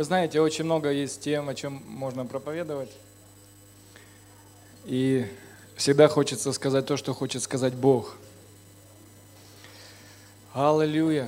Вы знаете, очень много есть тем, о чем можно проповедовать. И всегда хочется сказать то, что хочет сказать Бог. Аллилуйя.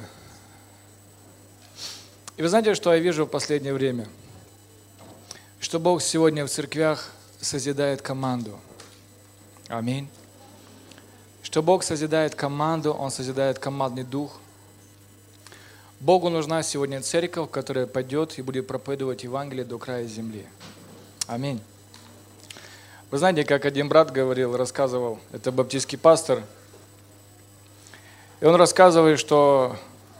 И вы знаете, что я вижу в последнее время? Что Бог сегодня в церквях созидает команду. Аминь. Что Бог созидает команду, Он созидает командный дух. Богу нужна сегодня церковь, которая пойдет и будет проповедовать Евангелие до края земли. Аминь. Вы знаете, как один брат говорил, рассказывал, это баптистский пастор, и он рассказывает, что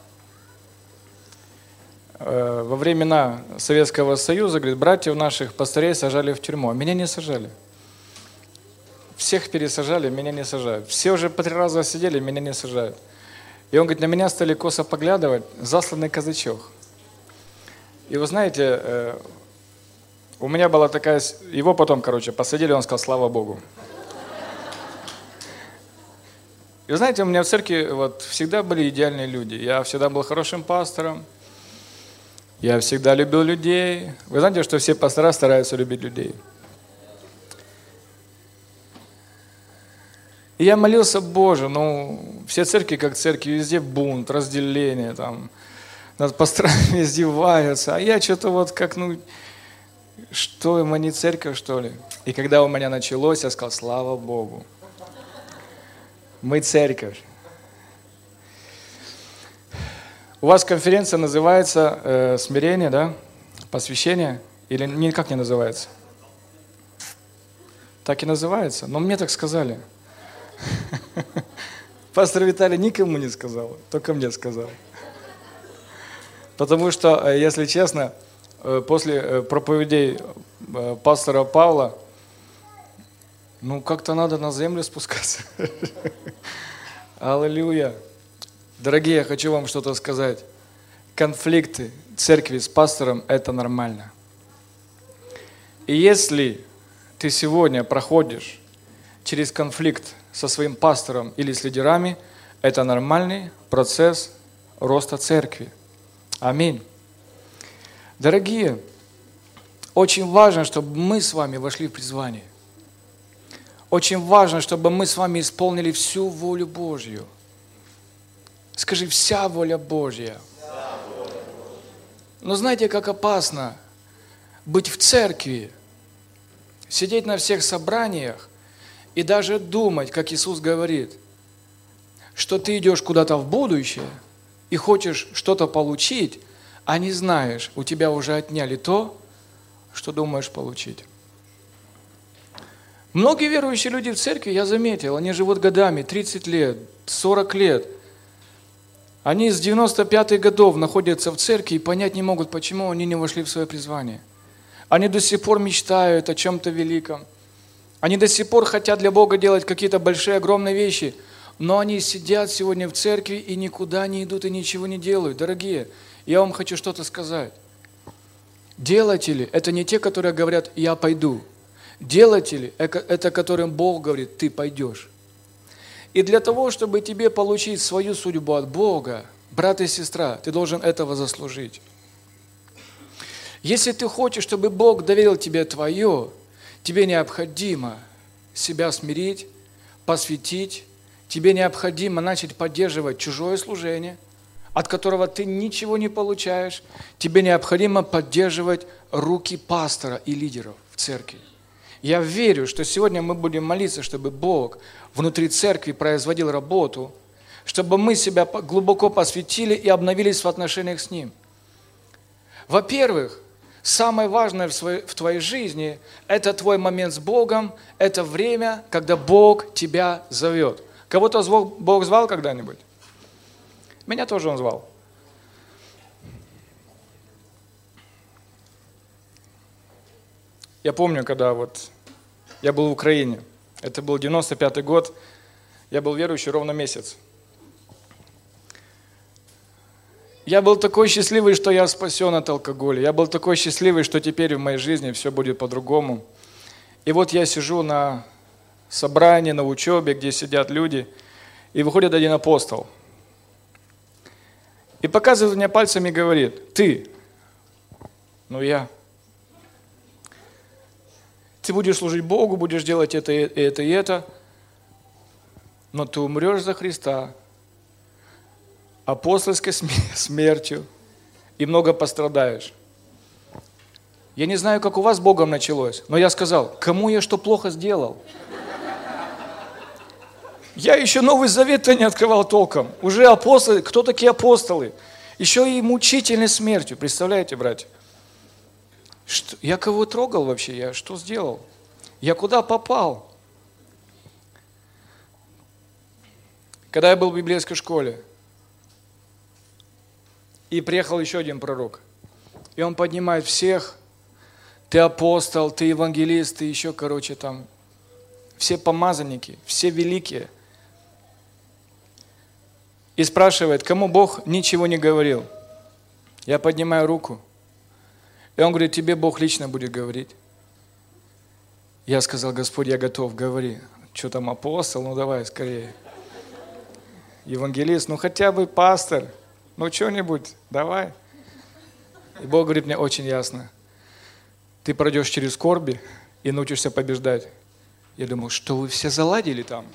во времена Советского Союза, говорит, братьев наших пастырей сажали в тюрьму, а меня не сажали. Всех пересажали, меня не сажают. Все уже по 3 раза сидели, меня не сажают. И он говорит, на меня стали косо поглядывать, засланный казачок. И вы знаете, у меня была такая... Его потом, посадили, он сказал, слава Богу. И вы знаете, у меня в церкви всегда были идеальные люди. Я всегда был хорошим пастором. Я всегда любил людей. Вы знаете, что все пастора стараются любить людей. И я молился, Боже, все церкви, как церкви, везде бунт, разделение, над пасторами издеваются, а я что-то что, мы не церковь, что ли? И когда у меня началось, я сказал, слава Богу, мы церковь. У вас конференция называется смирение, да? Посвящение? Или никак не называется? Так и называется, но мне так сказали. Пастор Виталий никому не сказал, только мне сказал. Потому что, если честно, после проповедей пастора Павла, как-то надо на землю спускаться. Аллилуйя. Дорогие, я хочу вам что-то сказать. Конфликты церкви с пастором – это нормально. И если ты сегодня проходишь через конфликт со своим пастором или с лидерами, это нормальный процесс роста церкви. Аминь. Дорогие, очень важно, чтобы мы с вами вошли в призвание. Очень важно, чтобы мы с вами исполнили всю волю Божью. Скажи, вся воля Божья. Но знаете, как опасно быть в церкви, сидеть на всех собраниях, и даже думать, как Иисус говорит, что ты идешь куда-то в будущее и хочешь что-то получить, а не знаешь, у тебя уже отняли то, что думаешь получить. Многие верующие люди в церкви, я заметил, они живут годами, 30 лет, 40 лет. Они с 95-х годов находятся в церкви и понять не могут, почему они не вошли в свое призвание. Они до сих пор мечтают о чем-то великом. Они до сих пор хотят для Бога делать какие-то большие, огромные вещи, но они сидят сегодня в церкви и никуда не идут и ничего не делают. Дорогие, я вам хочу что-то сказать. Делатели – это не те, которые говорят «я пойду». Делатели – это которым Бог говорит «ты пойдешь». И для того, чтобы тебе получить свою судьбу от Бога, брат и сестра, ты должен этого заслужить. Если ты хочешь, чтобы Бог доверил тебе твое, тебе необходимо себя смирить, посвятить, тебе необходимо начать поддерживать чужое служение, от которого ты ничего не получаешь, тебе необходимо поддерживать руки пастора и лидеров в церкви. Я верю, что сегодня мы будем молиться, чтобы Бог внутри церкви производил работу, чтобы мы себя глубоко посвятили и обновились в отношениях с Ним. Во-первых, самое важное в твоей жизни – это твой момент с Богом, это время, когда Бог тебя зовет. Кого-то Бог звал когда-нибудь? Меня тоже Он звал. Я помню, когда я был в Украине, это был 95-й год, я был верующий ровно месяц. Я был такой счастливый, что я спасен от алкоголя. Я был такой счастливый, что теперь в моей жизни все будет по-другому. И я сижу на собрании, на учебе, где сидят люди, и выходит один апостол. И показывает мне пальцем и говорит: ты но я. Ты будешь служить Богу, будешь делать это, это и это, но ты умрешь за Христа апостольской смертью и много пострадаешь. Я не знаю, как у вас с Богом началось, но я сказал, кому я что плохо сделал? Я еще Новый Завет-то не открывал толком. Уже апостолы, кто такие апостолы? Еще и мучительной смертью, представляете, братья? Я кого трогал вообще? Я что сделал? Я куда попал? Когда я был в библейской школе, и приехал еще один пророк, и он поднимает всех, ты апостол, ты евангелист, ты еще, там, все помазанники, все великие. И спрашивает, кому Бог ничего не говорил. Я поднимаю руку, и он говорит, тебе Бог лично будет говорить. Я сказал, Господь, я готов, говори. Что там, апостол? Ну давай, скорее. Евангелист, ну хотя бы пастор, ну что-нибудь, давай. И Бог говорит мне очень ясно. Ты пройдешь через скорби и научишься побеждать. Я думал, что вы все заладили там?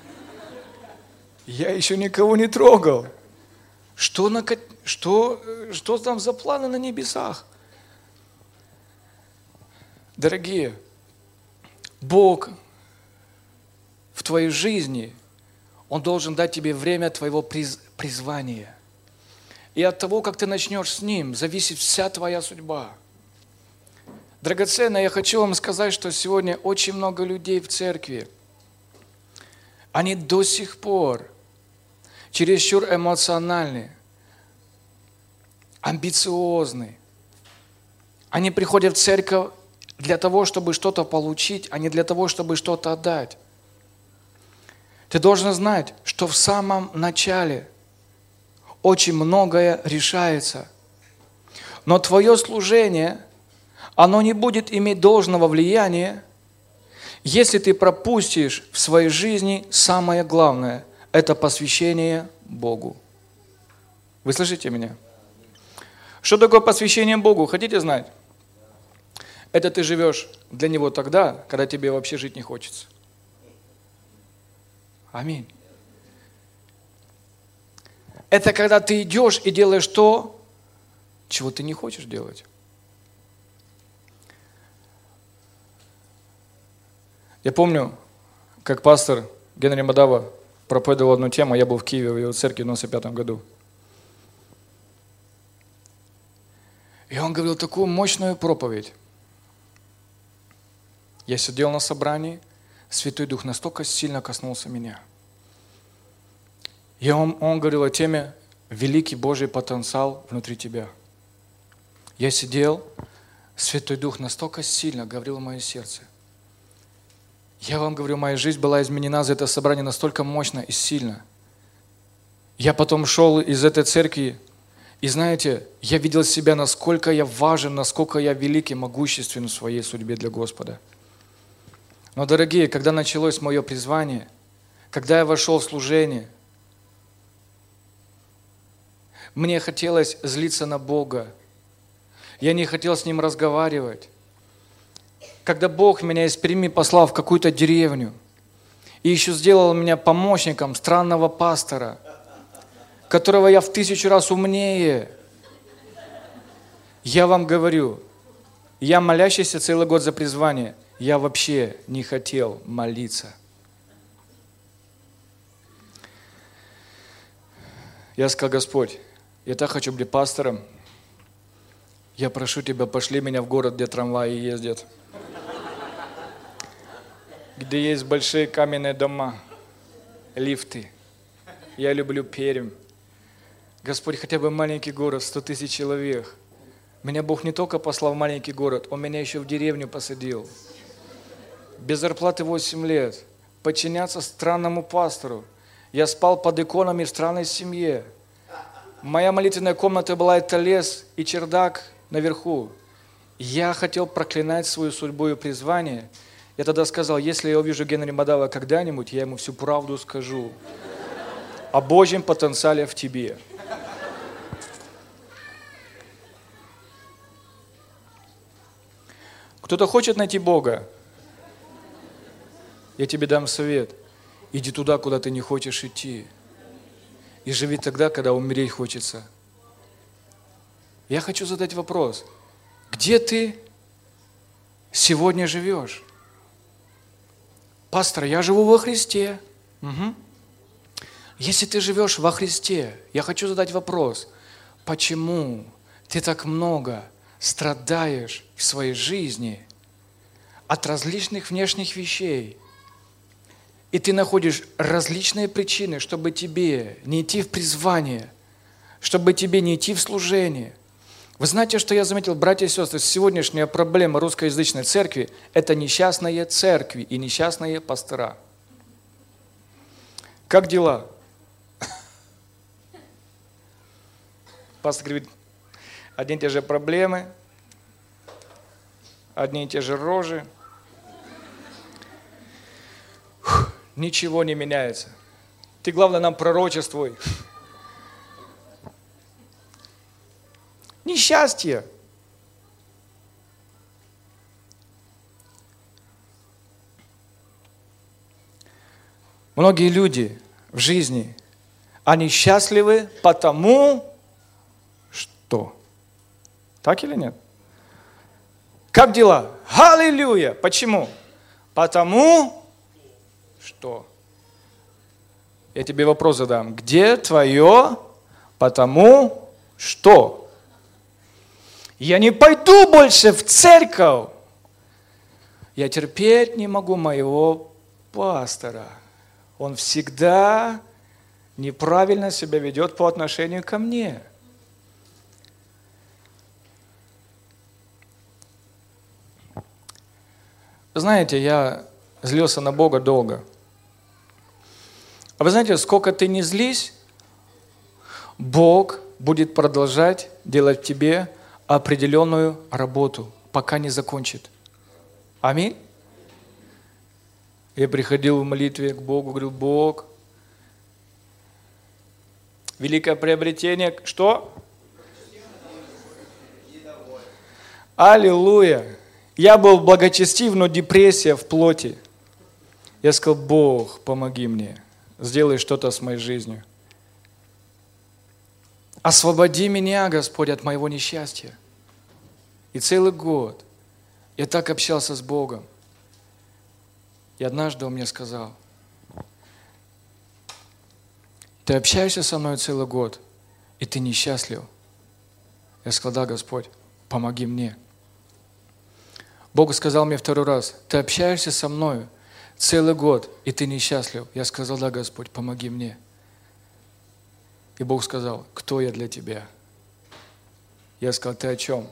Я еще никого не трогал. Что там за планы на небесах? Дорогие, Бог в твоей жизни, Он должен дать тебе время твоего призвания. И от того, как ты начнешь с Ним, зависит вся твоя судьба. Драгоценно, я хочу вам сказать, что сегодня очень много людей в церкви, они до сих пор чересчур эмоциональны, амбициозны. Они приходят в церковь для того, чтобы что-то получить, а не для того, чтобы что-то отдать. Ты должен знать, что в самом начале очень многое решается. Но твое служение, оно не будет иметь должного влияния, если ты пропустишь в своей жизни самое главное – это посвящение Богу. Вы слышите меня? Что такое посвящение Богу? Хотите знать? Это ты живешь для Него тогда, когда тебе вообще жить не хочется. Аминь. Это когда ты идешь и делаешь то, чего ты не хочешь делать. Я помню, как пастор Генри Мадава проповедовал одну тему, я был в Киеве, в его церкви в 95 году. И он говорил такую мощную проповедь. Я сидел на собрании, Святой Дух настолько сильно коснулся меня. И он говорил о теме «Великий Божий потенциал внутри тебя». Я сидел, Святой Дух настолько сильно говорил в мое сердце. Я вам говорю, моя жизнь была изменена за это собрание настолько мощно и сильно. Я потом шел из этой церкви, и знаете, я видел себя, насколько я важен, насколько я великий, могущественен в своей судьбе для Господа. Но, дорогие, когда началось мое призвание, когда я вошел в служение, мне хотелось злиться на Бога. Я не хотел с Ним разговаривать. Когда Бог меня из Перми послал в какую-то деревню и еще сделал меня помощником странного пастора, которого я в 1000 раз умнее, я вам говорю, я молящийся целый год за призвание, я вообще не хотел молиться. Я сказал, Господь, я так хочу быть пастором, я прошу Тебя, пошли меня в город, где трамваи ездят, где есть большие каменные дома, лифты. Я люблю Пермь. Господь, хотя бы маленький город, 100 000 человек. Меня Бог не только послал в маленький город, Он меня еще в деревню посадил. Без зарплаты 8 лет. Подчиняться странному пастору. Я спал под иконами в странной семье. Моя молитвенная комната была это лес и чердак наверху. Я хотел проклинать свою судьбу и призвание. Я тогда сказал, если я увижу Генри Мадава когда-нибудь, я ему всю правду скажу о Божьем потенциале в тебе. Кто-то хочет найти Бога? Я тебе дам совет. Иди туда, куда ты не хочешь идти. И живи тогда, когда умереть хочется. Я хочу задать вопрос. Где ты сегодня живешь? Пастор, я живу во Христе. Угу. Если ты живешь во Христе, я хочу задать вопрос. Почему ты так много страдаешь в своей жизни от различных внешних вещей? И ты находишь различные причины, чтобы тебе не идти в призвание, чтобы тебе не идти в служение. Вы знаете, что я заметил, братья и сестры, сегодняшняя проблема русскоязычной церкви – это несчастные церкви и несчастные пастора. Как дела? Пастор говорит, одни и те же проблемы, одни и те же рожи. Ничего не меняется. Ты, главное, нам пророчествуй. Несчастье. Многие люди в жизни, они счастливы потому, что. Так или нет? Как дела? Аллилуйя! Почему? Потому, что. Я тебе вопрос задам. Где твое потому, что? Я не пойду больше в церковь. Я терпеть не могу моего пастора. Он всегда неправильно себя ведет по отношению ко мне. Знаете, я злился на Бога долго. А вы знаете, сколько ты не злись, Бог будет продолжать делать в тебе определенную работу, пока не закончит. Аминь. Я приходил в молитве к Богу, говорил, Бог, великое приобретение, что? Аллилуйя. Я был благочестив, но депрессия в плоти. Я сказал, Бог, помоги мне, сделай что-то с моей жизнью. Освободи меня, Господь, от моего несчастья. И целый год я так общался с Богом. И однажды Он мне сказал, ты общаешься со мной целый год, и ты несчастлив. Я сказал, да, Господь, помоги мне. Бог сказал мне второй раз, ты общаешься со мной целый год, и ты несчастлив. Я сказал, да, Господь, помоги мне. И Бог сказал, кто я для тебя? Я сказал, ты о чем?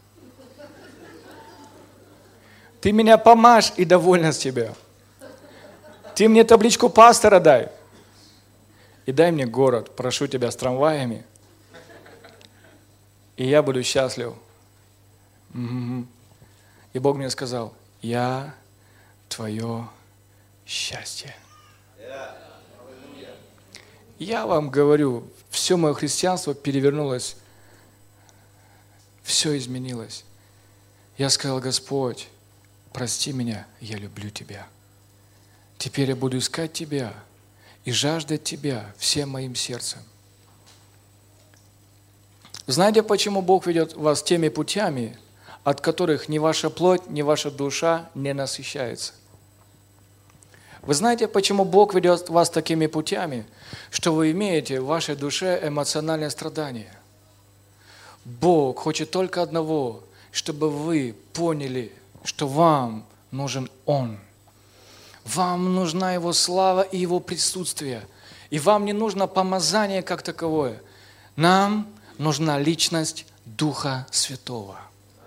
Ты меня помажь, и довольна с тебя. Ты мне табличку пастора дай. И дай мне город, прошу тебя, с трамваями. И я буду счастлив. И Бог мне сказал, я твое счастье. Я вам говорю, все мое христианство перевернулось, все изменилось. Я сказал, Господь, прости меня, я люблю Тебя. Теперь я буду искать Тебя и жаждать Тебя всем моим сердцем. Знаете, почему Бог ведет вас теми путями, от которых ни ваша плоть, ни ваша душа не насыщается? Вы знаете, почему Бог ведет вас такими путями, что вы имеете в вашей душе эмоциональное страдание? Бог хочет только одного, чтобы вы поняли, что вам нужен Он. Вам нужна Его слава и Его присутствие. И вам не нужно помазание как таковое. Нам нужна личность Духа Святого.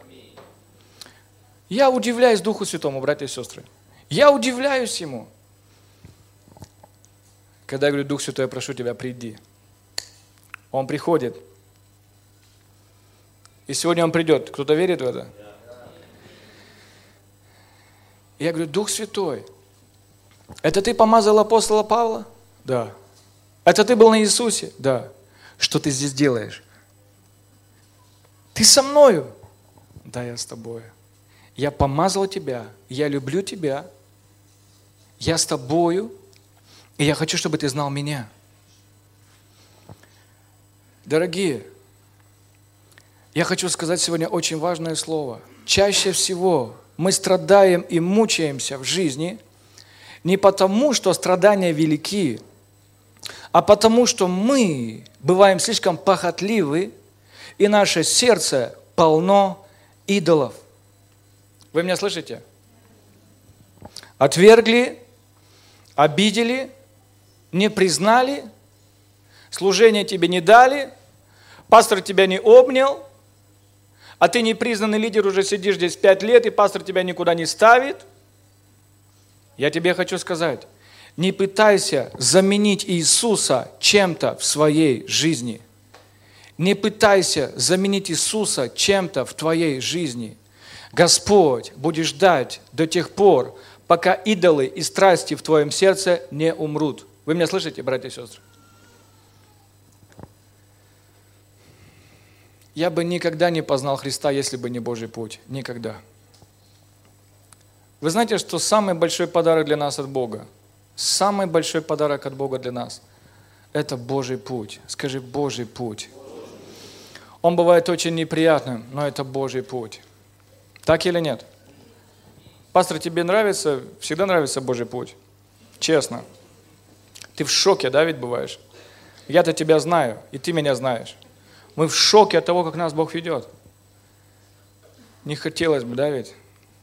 Я удивляюсь Духу Святому, братья и сестры. Я удивляюсь Ему. Когда я говорю, Дух Святой, я прошу Тебя, приди. Он приходит. И сегодня Он придет. Кто-то верит в это? И я говорю, Дух Святой, это Ты помазал апостола Павла? Да. Это Ты был на Иисусе? Да. Что Ты здесь делаешь? Ты со мною? Да, я с тобой. я помазал тебя, я люблю тебя, я с тобою, и я хочу, чтобы ты знал меня. Дорогие, я хочу сказать сегодня очень важное слово. Чаще всего мы страдаем и мучаемся в жизни не потому, что страдания велики, а потому, что мы бываем слишком похотливы, и наше сердце полно идолов. Вы меня слышите? Отвергли, обидели, не признали, служение тебе не дали, пастор тебя не обнял, а ты непризнанный лидер, уже сидишь здесь 5 лет, и пастор тебя никуда не ставит. Я тебе хочу сказать, не пытайся заменить Иисуса чем-то в своей жизни. Не пытайся заменить Иисуса чем-то в твоей жизни. Господь будет ждать до тех пор, пока идолы и страсти в твоем сердце не умрут. Вы меня слышите, братья и сестры? Я бы никогда не познал Христа, если бы не Божий путь. Никогда. Вы знаете, что самый большой подарок для нас от Бога, самый большой подарок от Бога для нас – это Божий путь. Скажи, Божий путь. Он бывает очень неприятным, но это Божий путь. Так или нет? Пастор, тебе нравится, всегда нравится Божий путь? Честно. Ты в шоке, да, ведь бываешь? Я-то тебя знаю, и ты меня знаешь. Мы в шоке от того, как нас Бог ведет. Не хотелось бы, да, ведь?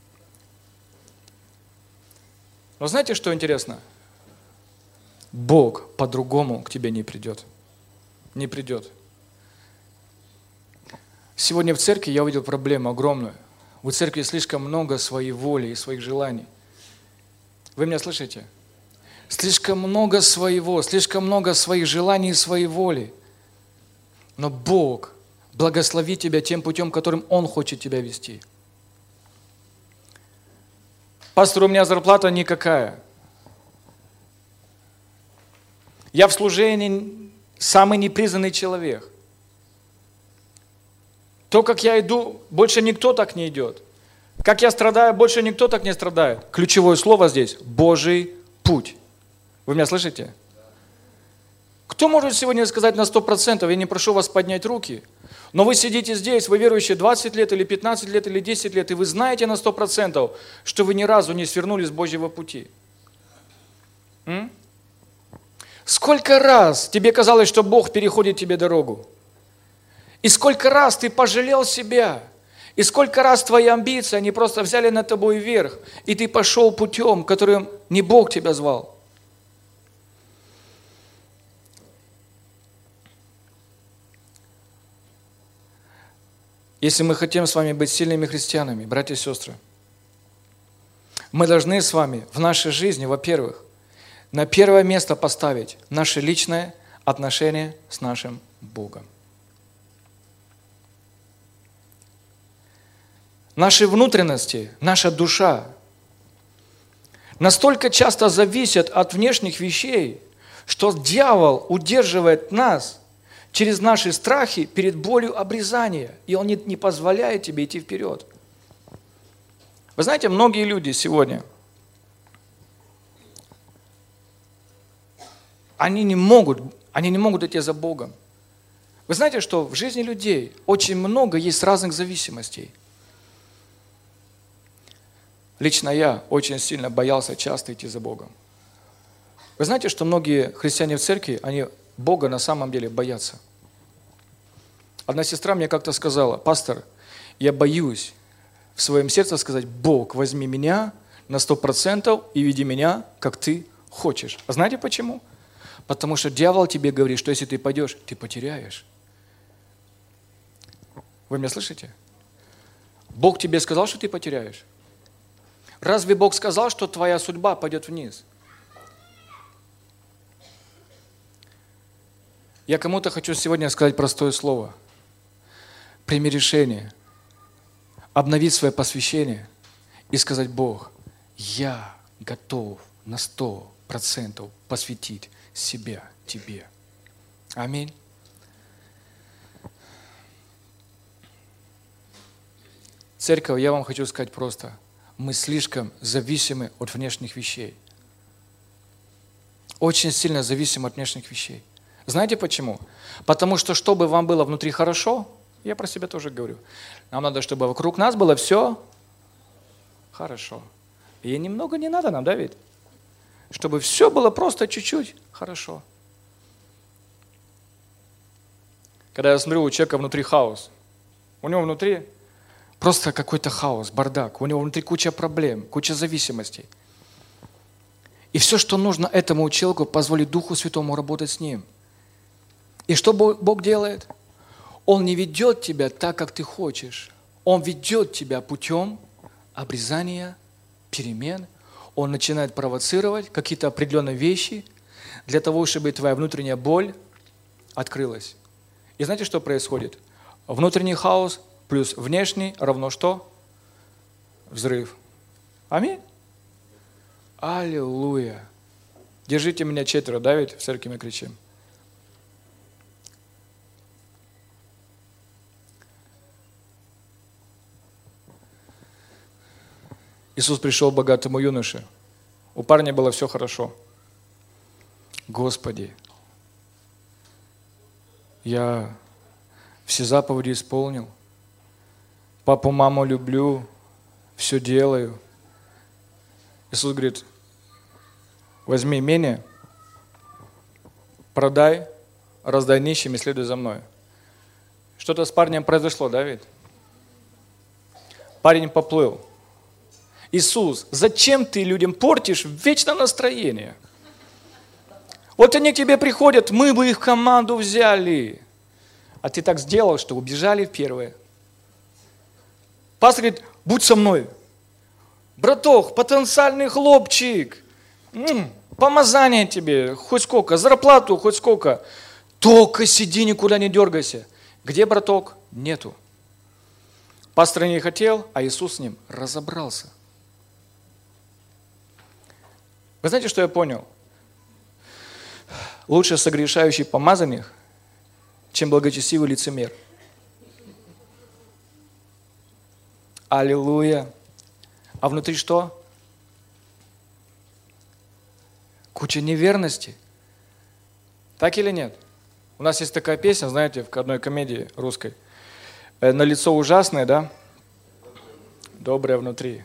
Но знаете, что интересно? Бог по-другому к тебе не придет. Не придет. Сегодня в церкви я увидел проблему огромную. У церкви слишком много своей воли и своих желаний. Вы меня слышите? Слишком много своего, слишком много своих желаний и своей воли. Но Бог благословит тебя тем путем, которым Он хочет тебя вести. Пастор, у меня зарплата никакая. Я в служении самый непризнанный человек. То, как я иду, больше никто так не идет. Как я страдаю, больше никто так не страдает. Ключевое слово здесь – Божий путь. Вы меня слышите? Кто может сегодня сказать на 100%, я не прошу вас поднять руки, но вы сидите здесь, вы верующие 20 лет или 15 лет или 10 лет, и вы знаете на 100%, что вы ни разу не свернули с Божьего пути. Сколько раз тебе казалось, что Бог переходит тебе дорогу? И сколько раз ты пожалел себя? И сколько раз твои амбиции, они просто взяли над тобой вверх, и ты пошел путем, которым не Бог тебя звал? Если мы хотим с вами быть сильными христианами, братья и сестры, мы должны с вами в нашей жизни, во-первых, на первое место поставить наше личное отношение с нашим Богом. Наши внутренности, наша душа настолько часто зависят от внешних вещей, что дьявол удерживает нас через наши страхи перед болью обрезания, и он не позволяет тебе идти вперед. Вы знаете, многие люди сегодня, они не могут идти за Богом. Вы знаете, что в жизни людей очень много есть разных зависимостей. Лично я очень сильно боялся часто идти за Богом. Вы знаете, что многие христиане в церкви, они Бога на самом деле боятся. Одна сестра мне как-то сказала: пастор, я боюсь в своем сердце сказать: Бог, возьми меня на 100% и веди меня, как ты хочешь. А знаете почему? Потому что дьявол тебе говорит, что если ты пойдешь, ты потеряешь. Вы меня слышите? Бог тебе сказал, что ты потеряешь? Разве Бог сказал, что твоя судьба пойдет вниз? Я кому-то хочу сегодня сказать простое слово. Прими решение, обновить свое посвящение и сказать: Бог, я готов на 100% посвятить себя Тебе. Церковь, я вам хочу сказать просто, мы слишком зависимы от внешних вещей. Очень сильно зависим от внешних вещей. Знаете почему? Потому что, чтобы вам было внутри хорошо, я про себя тоже говорю, нам надо, чтобы вокруг нас было все хорошо. И немного не надо нам, да ведь? Чтобы все было просто чуть-чуть хорошо. Когда я смотрю, у человека внутри хаос, у него внутри просто какой-то хаос, бардак, у него внутри куча проблем, куча зависимостей. И все, что нужно этому человеку, позволить Духу Святому работать с ним. И что Бог делает? Он не ведет тебя так, как ты хочешь. Он ведет тебя путем обрезания, перемен. Он начинает провоцировать какие-то определенные вещи для того, чтобы твоя внутренняя боль открылась. И знаете, что происходит? Внутренний хаос плюс внешний равно что? Взрыв. Аминь. Аллилуйя. Держите меня 4, да, ведь в церкви мы кричим. Иисус пришел к богатому юноше. У парня было все хорошо. Господи, я все заповеди исполнил. Папу, маму люблю, все делаю. Иисус говорит, возьми имение, продай, раздай нищим и следуй за мной. Что-то с парнем произошло, да, ведь? Парень поплыл. Иисус, зачем ты людям портишь вечно настроение? Вот они к тебе приходят, мы бы их в команду взяли. А ты так сделал, что убежали в первое. Пастор говорит, будь со мной. Браток, потенциальный хлопчик. Помазание тебе, хоть сколько, зарплату хоть сколько. Только сиди, никуда не дергайся. Где браток? Нету. Пастор не хотел, а Иисус с ним разобрался. Вы знаете, что я понял? Лучше согрешающий помазанник, чем благочестивый лицемер. Аллилуйя. А внутри что? Куча неверности. Так или нет? У нас есть такая песня, знаете, в одной комедии русской. На лицо ужасное, да? Доброе внутри.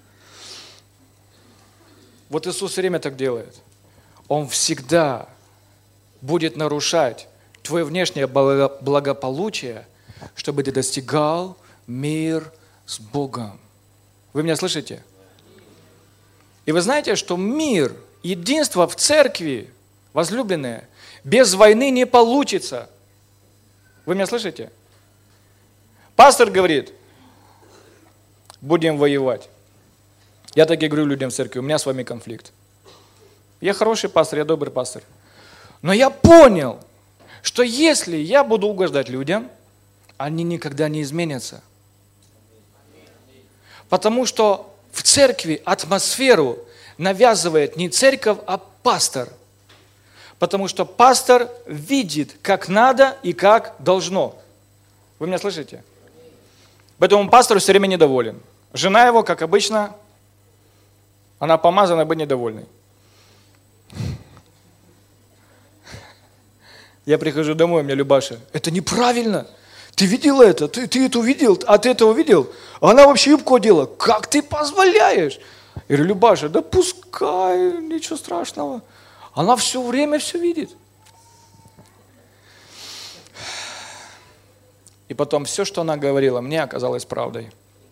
Вот Иисус все время так делает. Он всегда будет нарушать твое внешнее благополучие, чтобы ты достигал мир с Богом. Вы меня слышите? И вы знаете, что мир, единство в церкви, возлюбленные, без войны не получится. Вы меня слышите? Пастор говорит, будем воевать. Я так и говорю людям в церкви, у меня с вами конфликт. Я хороший пастор, я добрый пастор. Но я понял, что если я буду угождать людям, они никогда не изменятся. Потому что в церкви атмосферу навязывает не церковь, а пастор. Потому что пастор видит, как надо и как должно. Вы меня слышите? Поэтому пастор все время недоволен. Жена его, как обычно, она помазана быть недовольной. Я прихожу домой, у меня Любаша. Это неправильно. Ты видела это? Ты это увидел? А ты это увидел? Она вообще юбку одела. Как ты позволяешь? Я говорю, Любаша, да пускай, ничего страшного. Она все время все видит. И потом все, что она говорила, мне оказалось правдой.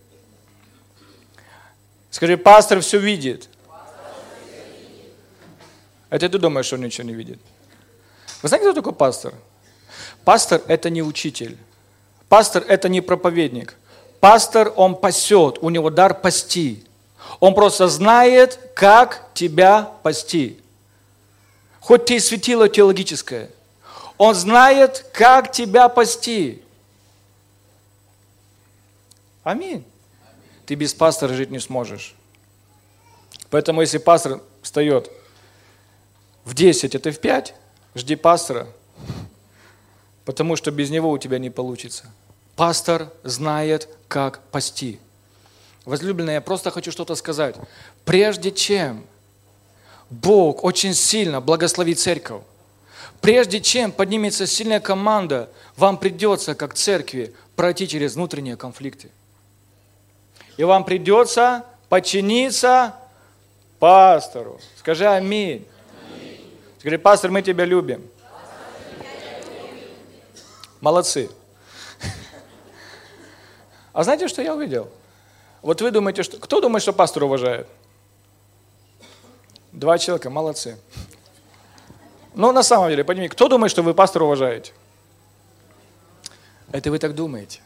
Скажи, пастор все видит. Это ты думаешь, что он ничего не видит? Вы знаете, кто такой пастор? Пастор – это не учитель. Пастор – это не проповедник. Пастор, он пасет, у него дар пасти. Он просто знает, как тебя пасти. Хоть ты и светило теологическое. Он знает, как тебя пасти. Аминь. Ты без пастора жить не сможешь. Поэтому, если пастор встает в 10, а ты в 5, жди пастора, потому что без него у тебя не получится. Пастор знает, как пасти. Возлюбленные, я просто хочу что-то сказать. Прежде чем Бог очень сильно благословит церковь, прежде чем поднимется сильная команда, вам придется, как церкви, пройти через внутренние конфликты. И вам придется подчиниться пастору. Скажи аминь. Скажи, пастор, мы тебя любим. Молодцы. А знаете, что я увидел? Вот вы думаете, что... Кто думает, что пастор уважает? 2 человека, молодцы. Но на самом деле, поднимите, кто думает, что вы пастора уважаете? Это вы так думаете.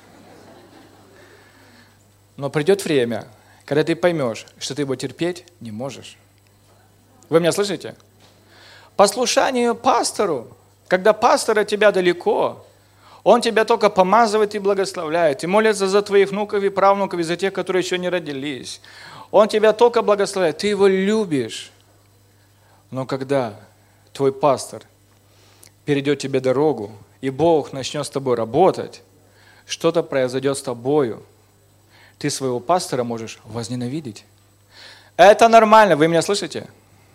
Но придет время, когда ты поймешь, что ты его терпеть не можешь. Вы меня слышите? Послушание пастору, когда пастор от тебя далеко, он тебя только помазывает и благословляет, и молится за твоих внуков и правнуков, и за тех, которые еще не родились. Он тебя только благословляет, ты его любишь. Но когда твой пастор перейдет тебе дорогу, и Бог начнет с тобой работать, что-то произойдет с тобою, ты своего пастора можешь возненавидеть. Это нормально, вы меня слышите?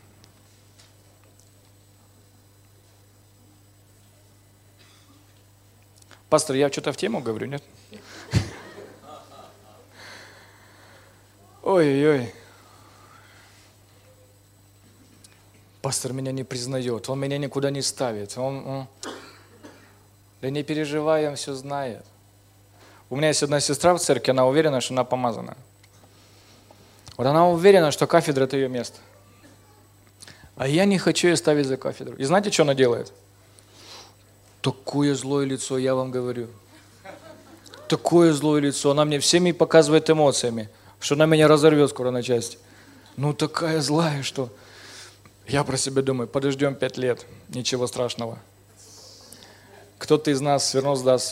Пастор, я что-то в тему говорю, нет? Ой-ой-ой. Пастор меня не признает, он меня никуда не ставит. Да не переживай, он все знает. У меня есть одна сестра в церкви, она уверена, что она помазана. Вот она уверена, что кафедра – это ее место. А я не хочу ее ставить за кафедру. И знаете, что она делает? Такое злое лицо, я вам говорю. Такое злое лицо. Она мне всеми показывает эмоциями, что она меня разорвет скоро на части. Ну, такая злая, что... Я про себя думаю, подождем 5 лет, ничего страшного. Кто-то из нас все равно сдастся.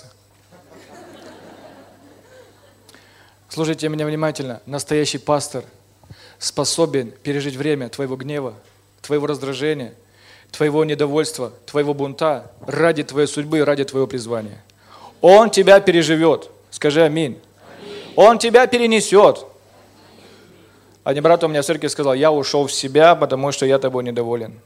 Слушайте меня внимательно. Настоящий пастор способен пережить время твоего гнева, твоего раздражения, твоего недовольства, твоего бунта ради твоей судьбы и ради твоего призвания. Он тебя переживет. Скажи аминь. Он тебя перенесет. Один брат у меня в церкви сказал, я ушел в себя, потому что я тобой недоволен.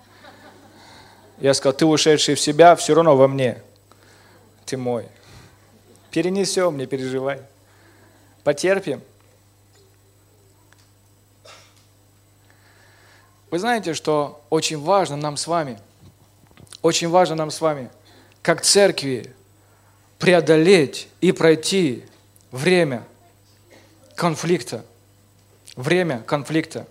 Я сказал, ты ушедший в себя, все равно во мне. Ты мой. Перенесем, не переживай. Потерпим. Вы знаете, что очень важно нам с вами, как церкви, преодолеть и пройти время конфликта. Время конфликта.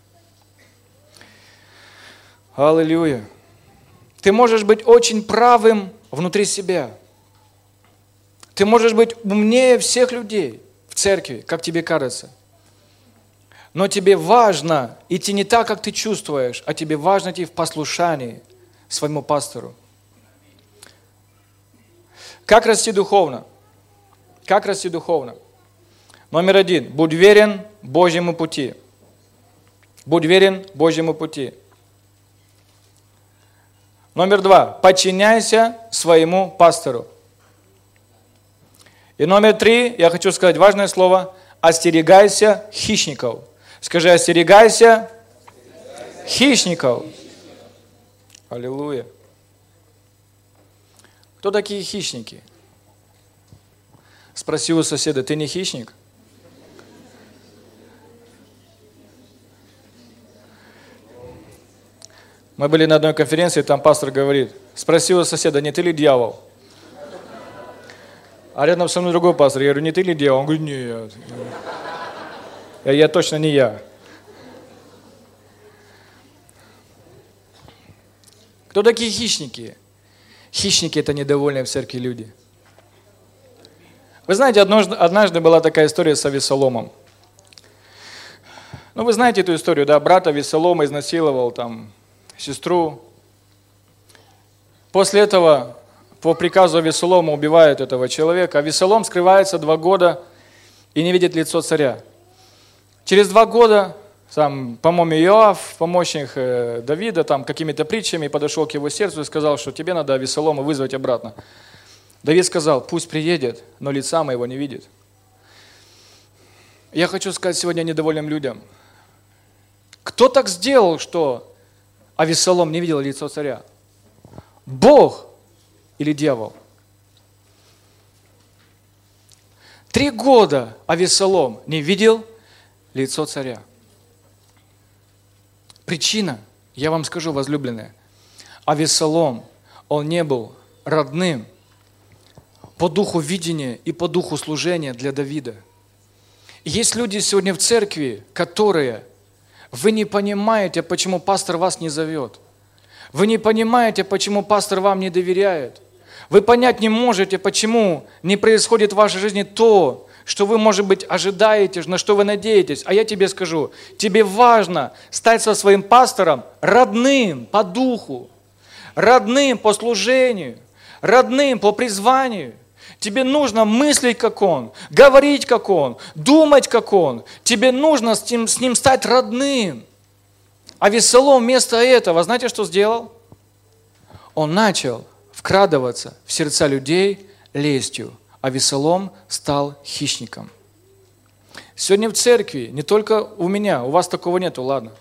Аллилуйя. Ты можешь быть очень правым внутри себя. Ты можешь быть умнее всех людей в церкви, как тебе кажется. Но тебе важно идти не так, как ты чувствуешь, а тебе важно идти в послушании своему пастору. Как расти духовно? Как расти духовно? Номер 1. Будь верен Божьему пути. Будь верен Божьему пути. Номер 2. Подчиняйся своему пастору. И номер 3, я хочу сказать важное слово, остерегайся хищников. Скажи, остерегайся хищников. Аллилуйя. Кто такие хищники? Спроси у соседа, ты не хищник? Мы были на одной конференции, там пастор говорит, спроси у соседа, не ты ли дьявол? А рядом со мной другой пастор, я говорю, не ты ли дьявол? Он говорит, нет. Я точно не я. Кто такие хищники? Хищники – это недовольные в церкви люди. Вы знаете, однажды была такая история с Авессаломом. Ну, вы знаете эту историю, да? Брат Авессалома изнасиловал там сестру. После этого по приказу Авессалома убивают этого человека. Авессалом скрывается 2 года и не видит лицо царя. Через 2 года, там, по-моему, Иоав, помощник Давида, там, какими-то притчами подошел к его сердцу и сказал, что тебе надо Авессалома вызвать обратно. Давид сказал, пусть приедет, но лица моего не видит. Я хочу сказать сегодня недовольным людям. Кто так сделал, что Авессалом не видел лицо царя? Бог или дьявол? 3 года Авессалом не видел лицо царя. Причина, я вам скажу, возлюбленные, Авессалом, он не был родным по духу видения и по духу служения для Давида. Есть люди сегодня в церкви, которые, вы не понимаете, почему пастор вас не зовет. Вы не понимаете, почему пастор вам не доверяет. Вы понять не можете, почему не происходит в вашей жизни то, что вы, может быть, ожидаете, на что вы надеетесь. А я тебе скажу, тебе важно стать со своим пастором родным по духу, родным по служению, родным по призванию. Тебе нужно мыслить, как он, говорить, как он, думать, как он. Тебе нужно с ним стать родным. А Авессалом вместо этого, знаете, что сделал? Он начал вкрадываться в сердца людей лестью. Авессалом стал хищником. Сегодня в церкви, не только у меня, у вас такого нету, ладно.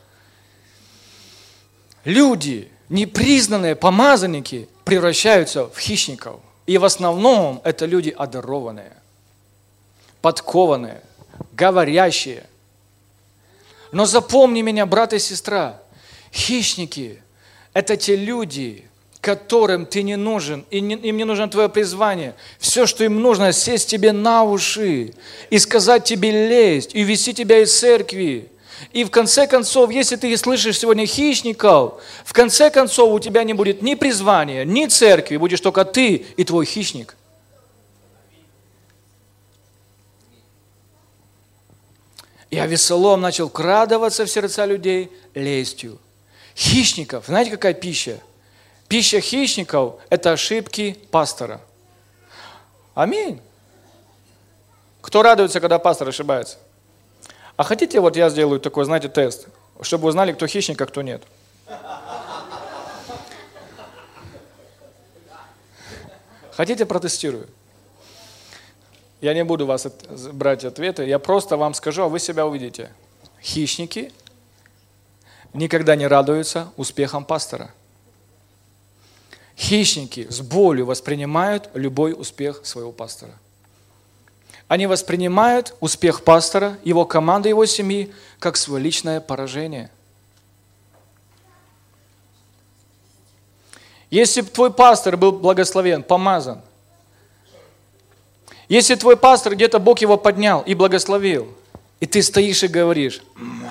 Люди, непризнанные помазанники, превращаются в хищников. И в основном это люди одарованные, подкованные, говорящие. Но запомни меня, брат и сестра, хищники – это те люди, которым ты не нужен, и им не нужно твое призвание. Все, что им нужно, сесть тебе на уши и сказать тебе лезть, и увести тебя из церкви. И в конце концов, если ты слышишь сегодня хищников, в конце концов у тебя не будет ни призвания, ни церкви, будешь только ты и твой хищник. И Авессалом начал вкрадываться в сердца людей лестью. Хищников, знаете, какая пища? Пища хищников – это ошибки пастора. Аминь. Кто радуется, когда пастор ошибается? А хотите, вот я сделаю такой, знаете, тест, чтобы вы знали, кто хищник, а кто нет? Хотите, протестирую? Я не буду вас брать ответы, я просто вам скажу, а вы себя увидите. Хищники никогда не радуются успехам пастора. Хищники с болью воспринимают любой успех своего пастора. Они воспринимают успех пастора, его команды, его семьи, как свое личное поражение. Если бы твой пастор был благословен, помазан, если твой пастор, где-то Бог его поднял и благословил, и ты стоишь и говоришь,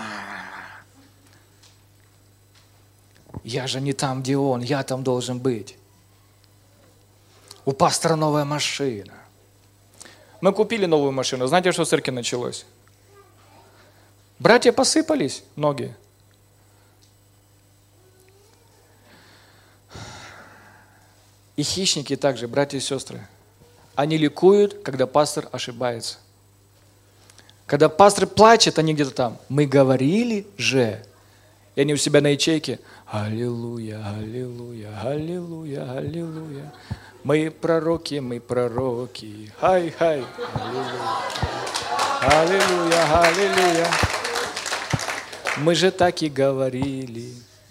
я же не там, где он, я там должен быть. У пастора новая машина. Мы купили новую машину. Знаете, что в церкви началось? Братья посыпались, многие. И хищники также, братья и сестры. Они ликуют, когда пастор ошибается. Когда пастор плачет, они где-то там. Мы говорили же. И они у себя на ячейке. Аллилуйя, аллилуйя, аллилуйя, аллилуйя. Мы пророки, хай-хай, аллилуйя, аллилуйя. Мы же так и говорили.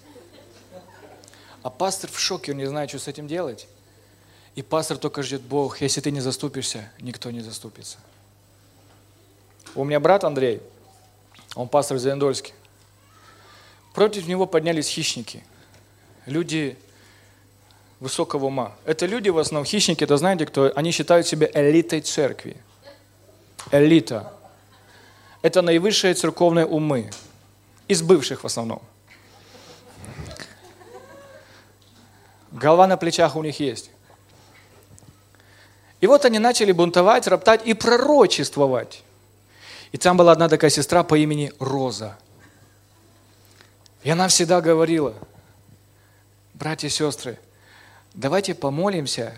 А пастор в шоке, он не знает, что с этим делать. И пастор только ждет, Бог, если ты не заступишься, никто не заступится. У меня брат Андрей, он пастор в Зелендольске. Против него поднялись хищники, люди высокого ума. Это люди в основном, хищники, это знаете кто? Они считают себя элитой церкви. Элита. Это наивысшие церковные умы. Из бывших в основном. Голова на плечах у них есть. И вот они начали бунтовать, роптать и пророчествовать. И там была одна такая сестра по имени Роза. И она всегда говорила, братья и сестры, давайте помолимся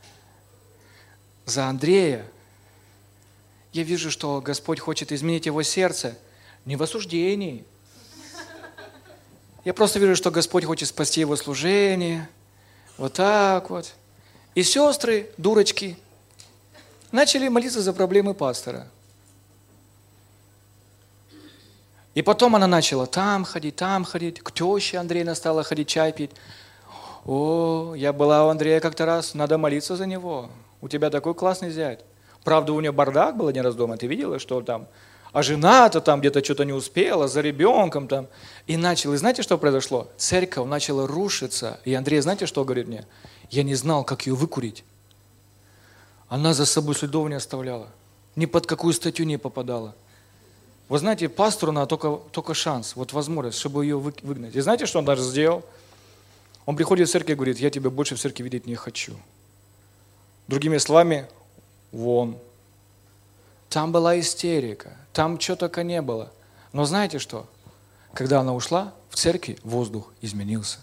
за Андрея. Я вижу, что Господь хочет изменить его сердце. Не в осуждении. Я просто вижу, что Господь хочет спасти его служение. Вот так вот. И сестры, дурочки, начали молиться за проблемы пастора. И потом она начала там ходить, к теще Андрея стала ходить, чай пить. О, я была у Андрея как-то раз, надо молиться за него. У тебя такой классный зять. Правда, у нее бардак был один раз дома, ты видела, что там? А жена-то там где-то что-то не успела, за ребенком там. И знаете, что произошло? Церковь начала рушиться. И Андрей, знаете, что говорит мне? Я не знал, как ее выкурить. Она за собой следов не оставляла. Ни под какую статью не попадала. Вы знаете, пастору надо только шанс, вот возможность, чтобы ее выгнать. И знаете, что он даже сделал? Он приходит в церковь и говорит, я тебя больше в церкви видеть не хочу. Другими словами, вон. Там была истерика, там чего только не было. Но знаете что? Когда она ушла, в церкви воздух изменился.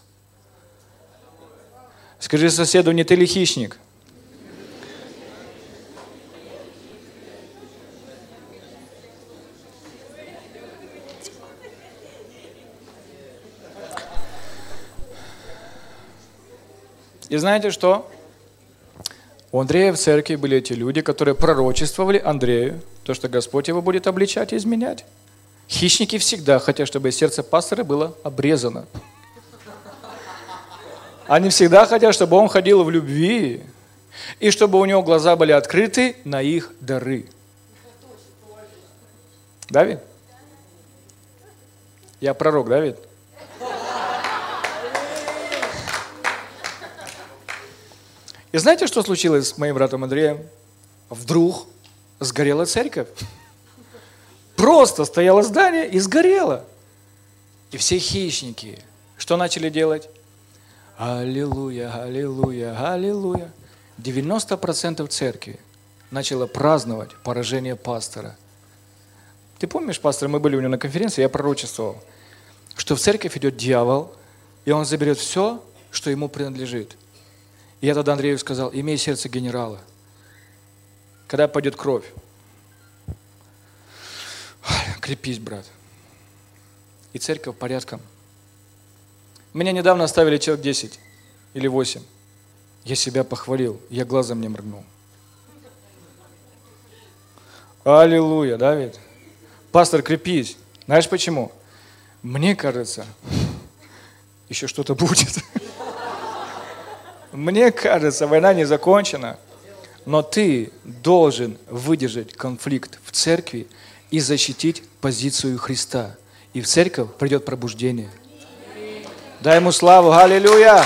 Скажи соседу, не ты ли хищник? И знаете что? У Андрея в церкви были эти люди, которые пророчествовали Андрею, то, что Господь его будет обличать и изменять. Хищники всегда хотят, чтобы сердце пастора было обрезано. Они всегда хотят, чтобы он ходил в любви, и чтобы у него глаза были открыты на их дары. Давид? Я пророк, Давид? И знаете, что случилось с моим братом Андреем? Вдруг сгорела церковь. Просто стояло здание и сгорело. И все хищники, что начали делать? Аллилуйя, аллилуйя, аллилуйя. 90% церкви начало праздновать поражение пастора. Ты помнишь, пастор, мы были у него на конференции, я пророчествовал, что в церковь идет дьявол, и он заберет все, что ему принадлежит. И я тогда Андрею сказал, имей сердце генерала. Когда пойдет кровь, крепись, брат. И церковь порядком. Меня недавно оставили человек 10 или 8. Я себя похвалил, я глазом не моргнул. Аллилуйя, Давид. Пастор, крепись. Знаешь почему? Мне кажется, еще что-то будет. Мне кажется, война не закончена, но ты должен выдержать конфликт в церкви и защитить позицию Христа. И в церковь придет пробуждение. Дай ему славу, аллилуйя!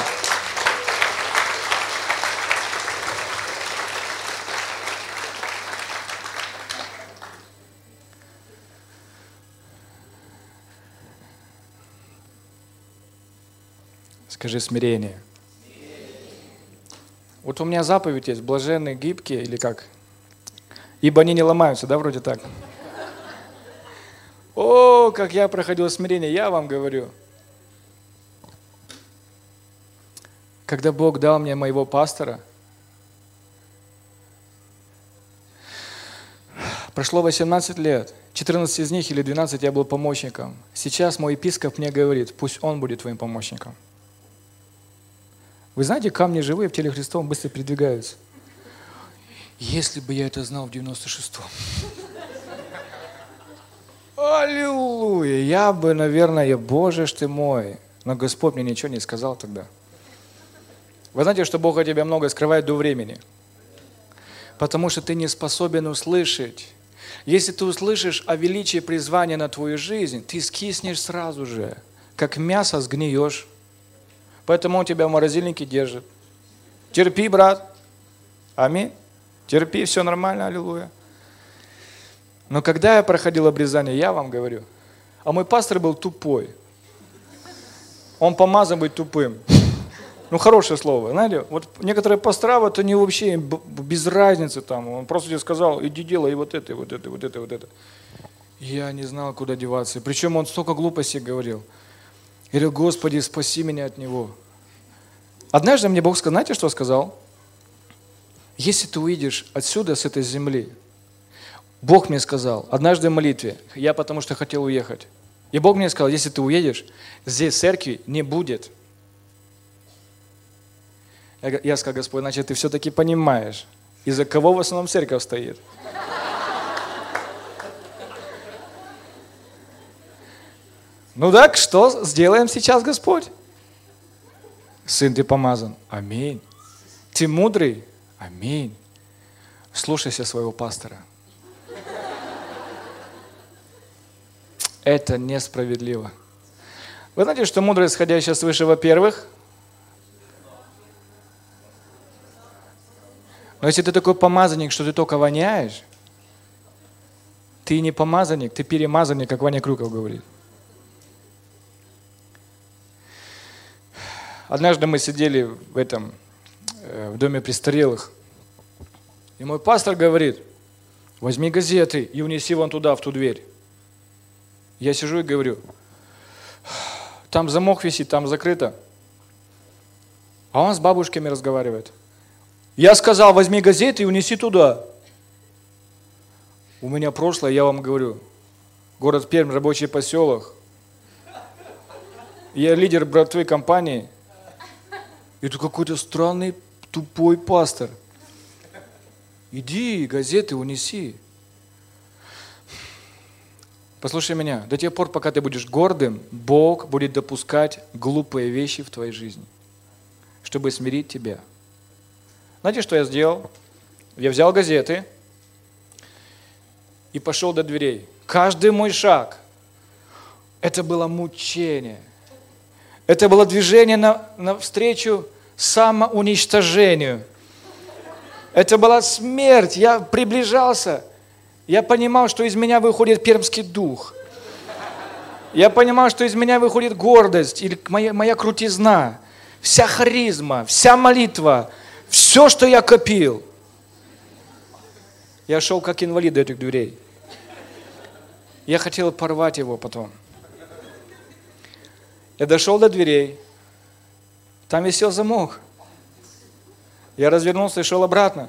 Скажи смирение. Вот у меня заповедь есть, блаженные, гибкие, или как? Ибо они не ломаются, да, вроде так? О, как я проходил смирение, я вам говорю. Когда Бог дал мне моего пастора, прошло 18 лет, 14 из них или 12 я был помощником. Сейчас мой епископ мне говорит, пусть он будет твоим помощником. Вы знаете, камни живые в теле Христовом быстро передвигаются. Если бы я это знал в 96-м. Аллилуйя! Я бы, наверное, Боже ж ты мой. Но Господь мне ничего не сказал тогда. Вы знаете, что Бог от тебя многое скрывает до времени. Потому что ты не способен услышать. Если ты услышишь о величии призвания на твою жизнь, ты скиснешь сразу же. Как мясо сгниешь. Поэтому он тебя в морозильнике держит. Терпи, брат. Аминь. Терпи, все нормально, аллилуйя. Но когда я проходил обрезание, я вам говорю, а мой пастор был тупой. Он помазан быть тупым. Ну, хорошее слово, знаете. Вот некоторые пастора, вот они вообще без разницы там. Он просто тебе сказал, иди делай вот это, вот это, вот это, вот это. Я не знал, куда деваться. Причем он столько глупостей говорил. Я говорю, Господи, спаси меня от него. Однажды мне Бог сказал, знаете, что сказал? Если ты уйдешь отсюда, с этой земли, Бог мне сказал, однажды в молитве, я потому что хотел уехать, и Бог мне сказал, если ты уедешь, здесь церкви не будет. Я сказал, Господь, значит, ты все-таки понимаешь, из-за кого в основном церковь стоит. Ну так, что сделаем сейчас, Господь? Сын, ты помазан. Аминь. Ты мудрый. Аминь. Слушайся своего пастора. Это несправедливо. Вы знаете, что мудрость, исходящая свыше, во-первых, но если ты такой помазанник, что ты только воняешь, ты не помазанник, ты перемазанник, как Ваня Крюков говорит. Однажды мы сидели в доме престарелых, и мой пастор говорит: возьми газеты и унеси вон туда, в ту дверь. Я сижу и говорю: там замок висит, там закрыто. А он с бабушками разговаривает. Я сказал: возьми газеты и унеси туда. У меня прошлое, я вам говорю, город Пермь, рабочий поселок. Я лидер братвы компании. Это какой-то странный, тупой пастор. Иди, газеты унеси. Послушай меня, до тех пор, пока ты будешь гордым, Бог будет допускать глупые вещи в твоей жизни, чтобы смирить тебя. Знаете, что я сделал? Я взял газеты и пошел до дверей. Каждый мой шаг – это было мучение. Это было движение навстречу самоуничтожению. Это была смерть. Я приближался. Я понимал, что из меня выходит пермский дух. Я понимал, что из меня выходит гордость или моя крутизна, вся харизма, вся молитва, все, что я копил. Я шел как инвалид до этих дверей. Я хотел порвать его потом. Я дошел до дверей. Там висел замок. Я развернулся и шел обратно.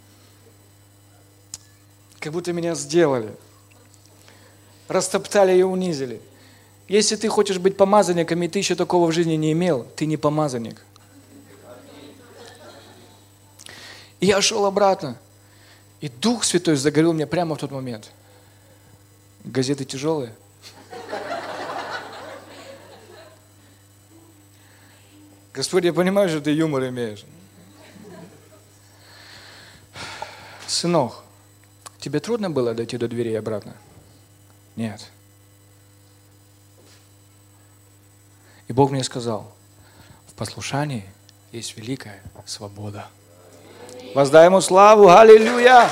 Как будто меня сделали. Растоптали и унизили. Если ты хочешь быть помазанником, и ты еще такого в жизни не имел, ты не помазанник. И я шел обратно. И Дух Святой загорел мне прямо в тот момент. Газеты тяжелые. Господь, я понимаю, что ты юмор имеешь. Сынок, тебе трудно было дойти до двери и обратно? Нет. И Бог мне сказал: в послушании есть великая свобода. Воздай Ему славу, аллилуйя!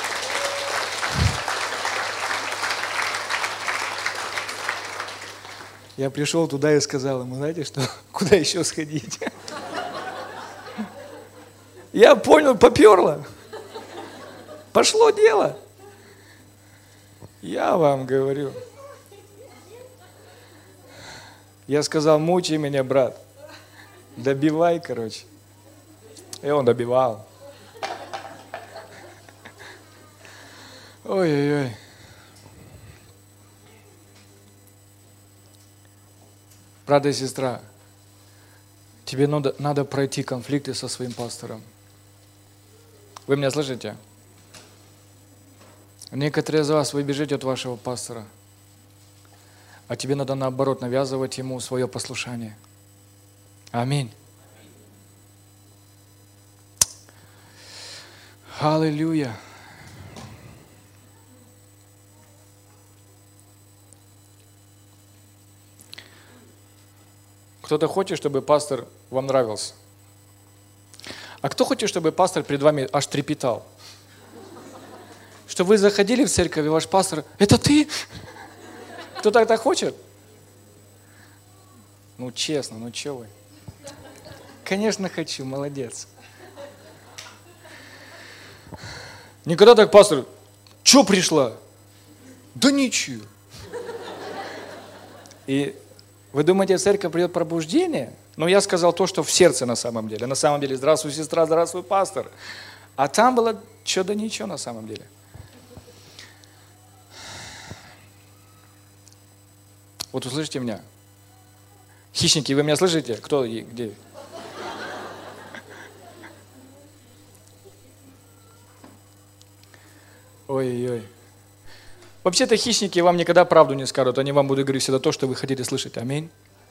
Я пришел туда и сказал ему: знаете что, куда еще сходить? Я понял, поперло. Пошло дело. Я вам говорю. Я сказал: мучай меня, брат. Добивай, короче. И он добивал. Ой-ой-ой. Брат и сестра, тебе надо пройти конфликты со своим пастором. Вы меня слышите? Некоторые из вас, вы бежите от вашего пастора, а тебе надо наоборот навязывать ему свое послушание. Аминь. Аллилуйя. Кто-то хочет, чтобы пастор вам нравился. А кто хочет, чтобы пастор перед вами аж трепетал? Что вы заходили в церковь, и ваш пастор: это ты? Кто-то так хочет? Ну честно, ну че вы? Конечно хочу, молодец. Никогда так пастор: че пришла? Да ничего. И вы думаете, в церковь придет пробуждение? Но я сказал то, что в сердце на самом деле. На самом деле: здравствуй, сестра, здравствуй, пастор. А там было что да ничего на самом деле. Вот услышите меня. Хищники, вы меня слышите? Кто и где? Ой-ой-ой. Вообще-то хищники вам никогда правду не скажут, они вам будут говорить всегда то, что вы хотите слышать. Аминь.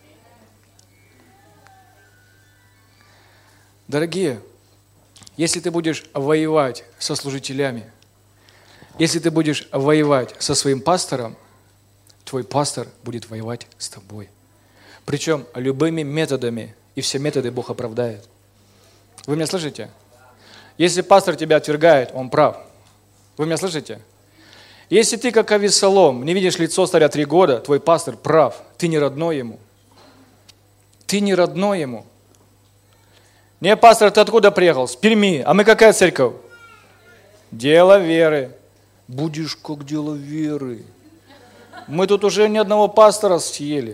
Дорогие, если ты будешь воевать со служителями, если ты будешь воевать со своим пастором, твой пастор будет воевать с тобой. Причем любыми методами, и все методы Бог оправдает. Вы меня слышите? Если пастор тебя отвергает, он прав. Вы меня слышите? Если ты, как Авессалом, не видишь лицо царя 3 года, твой пастор прав. Ты не родной ему. Ты не родной ему. Не, пастор, ты откуда приехал? С Перми. А мы какая церковь? Дело веры. Будешь как дело веры. Мы тут уже ни одного пастора съели.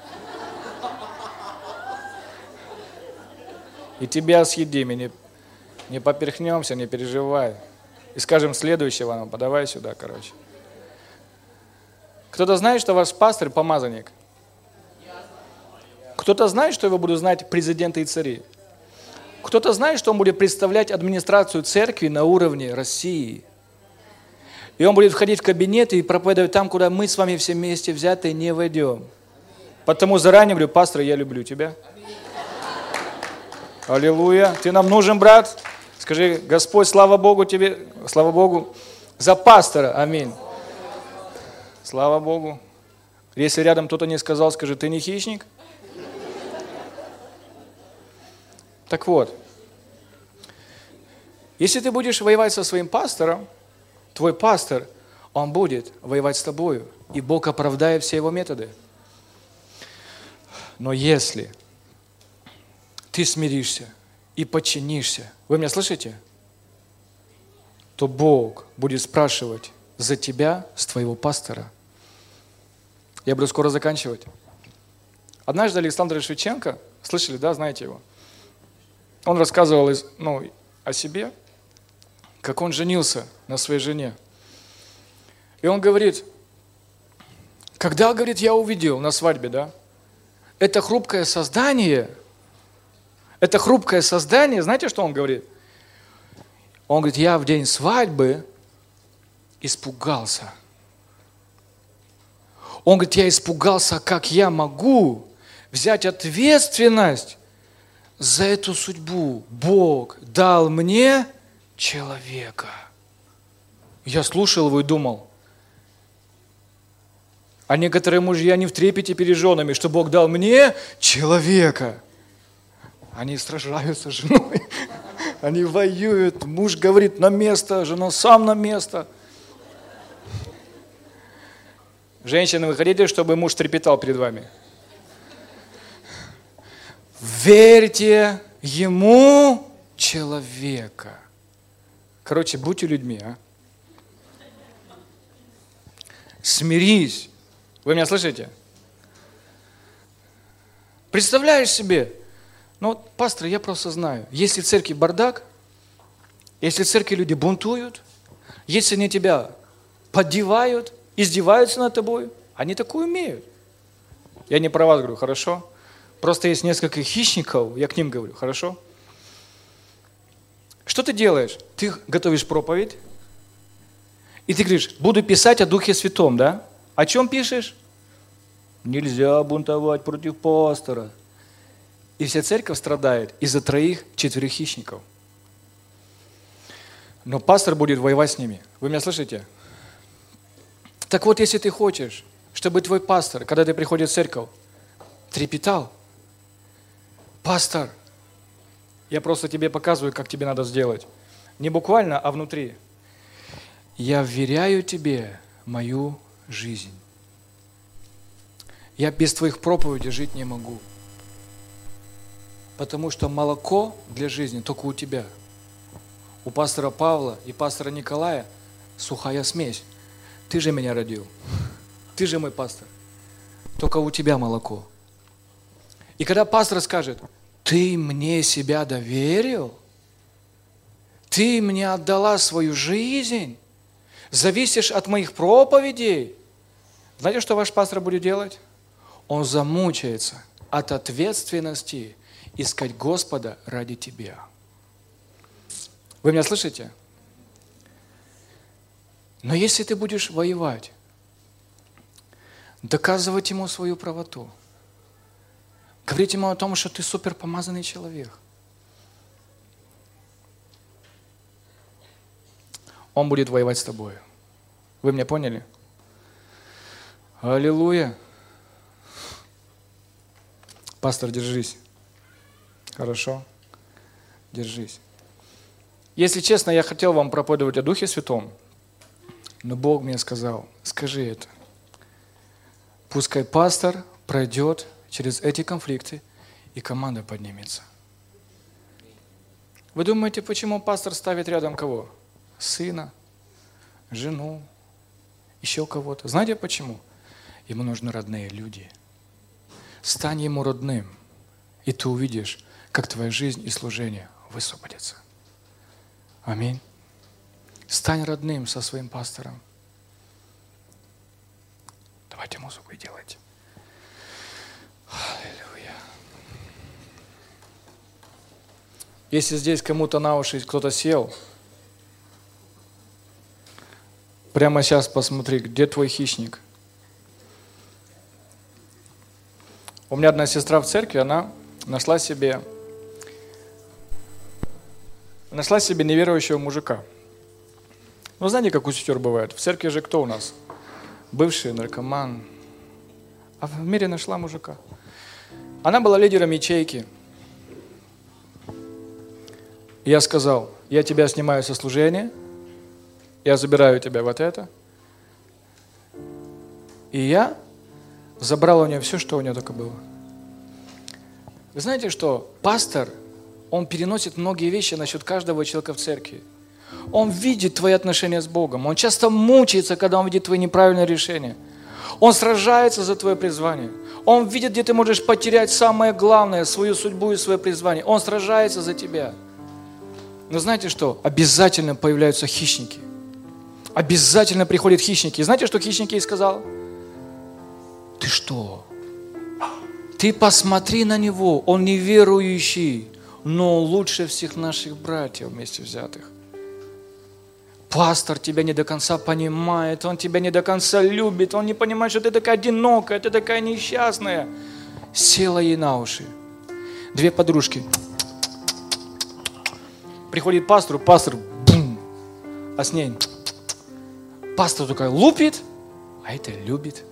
И тебя съедим, и не поперхнемся, не переживай. И скажем следующего нам, подавай сюда, короче. Кто-то знает, что ваш пастор помазанник? Кто-то знает, что его будут знать президенты и цари? Кто-то знает, что он будет представлять администрацию церкви на уровне России? И он будет входить в кабинеты и проповедовать там, куда мы с вами все вместе взятые не войдем. Потому заранее говорю, пастор, я люблю тебя. Аллилуйя. Ты нам нужен, брат. Скажи, Господь, слава Богу тебе, слава Богу, за пастора. Аминь. Слава Богу. Если рядом кто-то не сказал, скажи, ты не хищник? Так вот, если ты будешь воевать со своим пастором, твой пастор, он будет воевать с тобою, и Бог оправдает все его методы. Но если ты смиришься и подчинишься, вы меня слышите? То Бог будет спрашивать за тебя с твоего пастора. Я буду скоро заканчивать. Однажды Александр Шевченко, слышали, да, знаете его? Он рассказывал о себе, как он женился на своей жене. И он говорит, когда, говорит, я увидел на свадьбе, да, это хрупкое создание, знаете, что он говорит? Он говорит, я в день свадьбы испугался. Он говорит, я испугался, как я могу взять ответственность за эту судьбу. Бог дал мне человека. Я слушал его и думал, а некоторые мужья не в трепете перед женами, что Бог дал мне человека. Они сражаются с женой, они воюют, муж говорит на место, жена сам на место. Женщины, вы хотите, чтобы муж трепетал перед вами? Верьте ему человека. Короче, будьте людьми, а? Смирись. Вы меня слышите? Представляешь себе? Пастор, я просто знаю, если в церкви бардак, если в церкви люди бунтуют, если они тебя поддевают, издеваются над тобой, они такое умеют. Я не про вас говорю, хорошо? Просто есть несколько хищников, я к ним говорю, хорошо? Что ты делаешь? Ты готовишь проповедь, и ты говоришь, буду писать о Духе Святом, да? О чем пишешь? Нельзя бунтовать против пастора. И вся церковь страдает из-за 3-4 хищников. Но пастор будет воевать с ними. Вы меня слышите? Так вот, если ты хочешь, чтобы твой пастор, когда ты приходишь в церковь, трепетал, пастор, я просто тебе показываю, как тебе надо сделать. Не буквально, а внутри. Я вверяю тебе мою жизнь. Я без твоих проповедей жить не могу. Потому что молоко для жизни только у тебя. У пастора Павла и пастора Николая сухая смесь. Ты же меня родил. Ты же мой пастор. Только у тебя молоко. И когда пастор скажет, ты мне себя доверил, ты мне отдала свою жизнь, зависишь от моих проповедей, знаете, что ваш пастор будет делать? Он замучается от ответственности искать Господа ради тебя. Вы меня слышите? Но если ты будешь воевать доказывать ему свою правоту. Говорить ему о том, что ты суперпомазанный человек. Он будет воевать с тобой. Вы меня поняли? Аллилуйя. Пастор, держись. Хорошо? Держись. Если честно, я хотел вам проповедовать о Духе Святом, но Бог мне сказал, скажи это. Пускай пастор пройдет через эти конфликты, и команда поднимется. Вы думаете, почему пастор ставит рядом кого? Сына, жену, еще кого-то. Знаете почему? Ему нужны родные люди. Стань ему родным, и ты увидишь, как твоя жизнь и служение высвободятся. Аминь. Стань родным со своим пастором. Давайте музыку и делайте. Аллилуйя. Если здесь кому-то на уши кто-то сел, прямо сейчас посмотри, где твой хищник. У меня одна сестра в церкви, она нашла себе неверующего мужика. Ну, знаете, как у сестер бывает? В церкви же кто у нас? Бывший наркоман. А в мире нашла мужика. Она была лидером ячейки. Я сказал, я тебя снимаю со служения, я забираю тебя вот это. И я забрал у нее все, что у нее только было. Вы знаете, что пастор, он переносит многие вещи насчет каждого человека в церкви. Он видит твои отношения с Богом. Он часто мучается, когда он видит твои неправильные решения. Он сражается за твое призвание. Он видит, где ты можешь потерять самое главное, свою судьбу и свое призвание. Он сражается за тебя. Но знаете что? Обязательно появляются хищники. Обязательно приходят хищники. И знаете, что хищник ей сказал? Ты что? Ты посмотри на него. Он неверующий, но лучше всех наших братьев вместе взятых. Пастор тебя не до конца понимает, он тебя не до конца любит, он не понимает, что ты такая одинокая, ты такая несчастная. Села ей на уши. Две подружки. Приходит пастор, бум, а с ней пастор такая лупит, а это любит.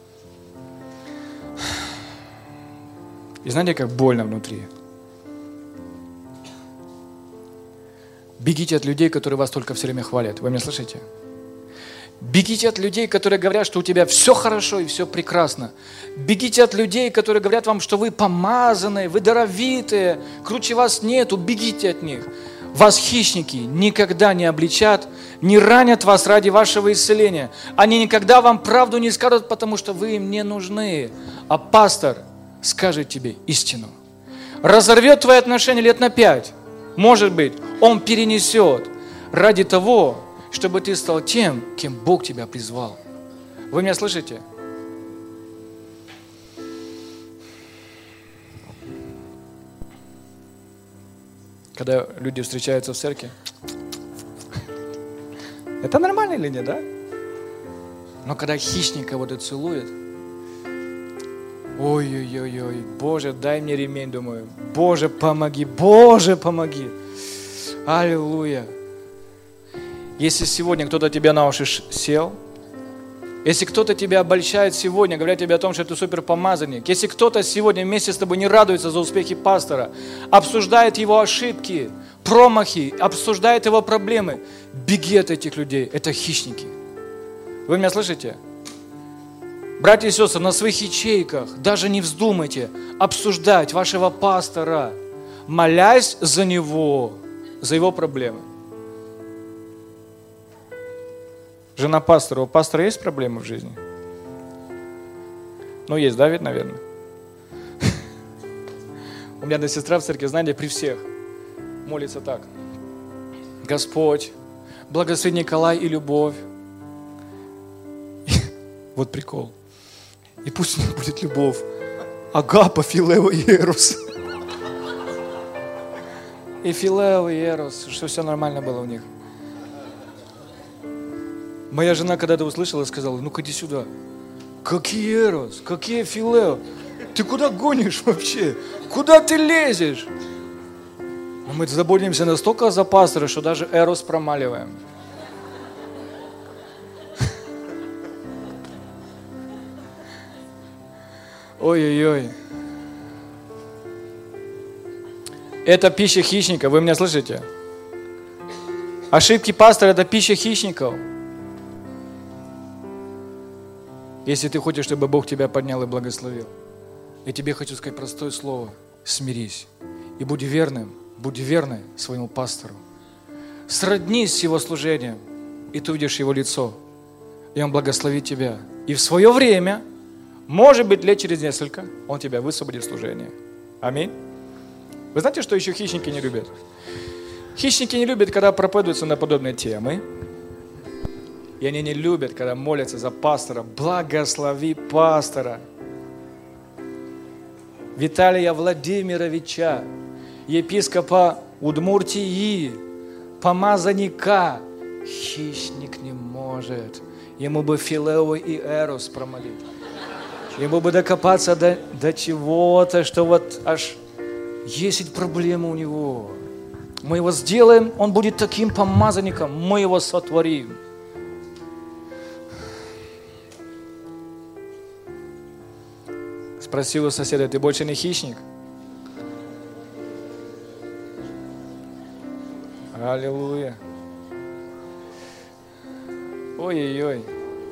И знаете, как больно внутри? Бегите от людей, которые вас только все время хвалят. Вы меня слышите? Бегите от людей, которые говорят, что у тебя все хорошо и все прекрасно. Бегите от людей, которые говорят вам, что вы помазанные, вы даровитые, круче вас нету. Бегите от них. Вас хищники никогда не обличат, не ранят вас ради вашего исцеления. Они никогда вам правду не скажут, потому что вы им не нужны. А пастор скажет тебе истину. Разорвет твои отношения лет на 5. Может быть, он перенесет ради того, чтобы ты стал тем, кем Бог тебя призвал. Вы меня слышите? Когда люди встречаются в церкви, это нормально или нет, да? Но когда хищник кого-то целует, ой-ой-ой, Боже, дай мне ремень, думаю. Боже, помоги, Боже, помоги. Аллилуйя. Если сегодня кто-то тебе на уши сел, если кто-то тебя обольщает сегодня, говоря тебе о том, что ты суперпомазанник, если кто-то сегодня вместе с тобой не радуется за успехи пастора, обсуждает его ошибки, промахи, обсуждает его проблемы, беги от этих людей, это хищники. Вы меня слышите? Братья и сестры, на своих ячейках даже не вздумайте обсуждать вашего пастора, молясь за него, за его проблемы. Жена пастора, у пастора есть проблемы в жизни? Ну, есть, да, ведь, наверное? У меня одна сестра в церкви, знаете, при всех молится так. Господь, благослови Николай и любовь. Вот прикол. И пусть у них будет любовь. Агапа, Филео и Эрос. И Филео, и Эрос, что все нормально было у них. Моя жена когда-то услышала, сказала, ну-ка иди сюда. Какие эрос, какие филео? Ты куда гонишь вообще? Куда ты лезешь? Но мы заботимся настолько за пастора, что даже эрос промаливаем. Ой-ой-ой. Это пища хищника, вы меня слышите? Ошибки пастора – это пища хищников. Если ты хочешь, чтобы Бог тебя поднял и благословил, я тебе хочу сказать простое слово – смирись. И будь верной своему пастору. Сроднись с его служением, и ты увидишь его лицо, и он благословит тебя. И в свое время, может быть, лет через несколько, он тебя высвободит в служение. Аминь. Вы знаете, что еще хищники не любят? Хищники не любят, когда проповедуются на подобные темы. И они не любят, когда молятся за пастора. Благослови пастора. Виталия Владимировича, епископа Удмуртии, помазанника. Хищник не может. Ему бы Филео и Эрос промолить. Ему бы докопаться до чего-то, что вот аж есть проблема у него. Мы его сделаем, он будет таким помазанником, мы его сотворим. Спроси у соседа, ты больше не хищник? Аллилуйя. Ой-ой-ой.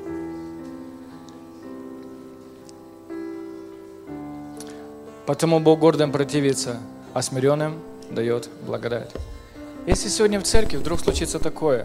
Потому Бог гордым противится, а смиренным дает благодать. Если сегодня в церкви вдруг случится такое,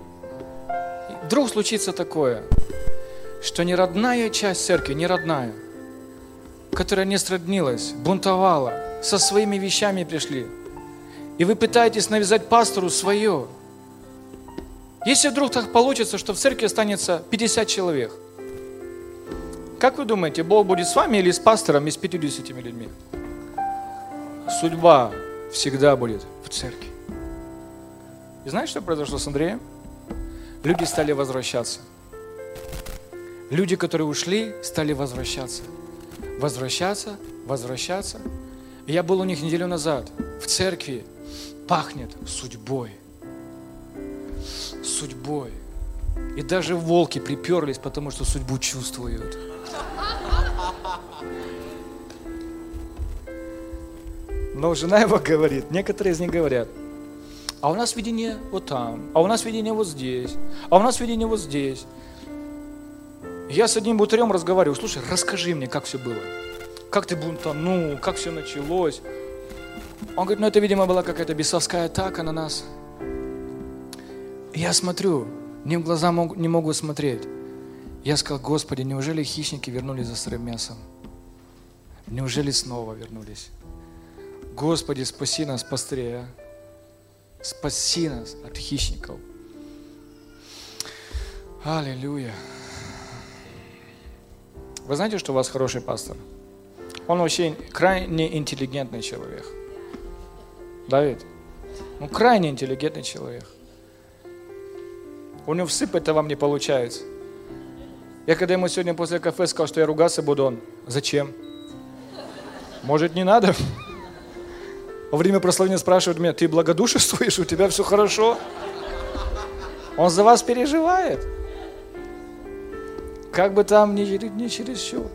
что неродная часть церкви, неродная, которая не сроднилась, бунтовала, со своими вещами пришли, и вы пытаетесь навязать пастору свое. Если вдруг так получится, что в церкви останется 50 человек, как вы думаете, Бог будет с вами или с пастором и с 50 людьми? Судьба всегда будет в церкви. И знаете, что произошло с Андреем? Люди стали возвращаться. Люди, которые ушли, стали возвращаться. Возвращаться. И я был у них неделю назад. В церкви пахнет судьбой. Судьбой. И даже волки приперлись, потому что судьбу чувствуют. Но жена его говорит, некоторые из них говорят, а у нас видение вот там, а у нас видение вот здесь, а у нас видение вот здесь. Я с одним бутырем разговариваю, слушай, расскажи мне, как все было. Как ты бунтанул, как все началось. Он говорит, ну это, видимо, была какая-то бесовская атака на нас. И я смотрю, ни в глаза не могу смотреть. Я сказал, Господи, неужели хищники вернулись за сырым мясом? Неужели снова вернулись? Господи, спаси нас, пастыря. Спаси нас от хищников. Аллилуйя. Вы знаете, что у вас хороший пастор? Он вообще крайне интеллигентный человек. Давид? Он крайне интеллигентный человек. У него всыпать-то вам не получается. Я когда ему сегодня после кафе сказал, что я ругаться буду, он, зачем? Может, не надо? Во время прославления спрашивает меня, ты благодушествуешь, у тебя все хорошо? Он за вас переживает. Как бы там ни чересчур.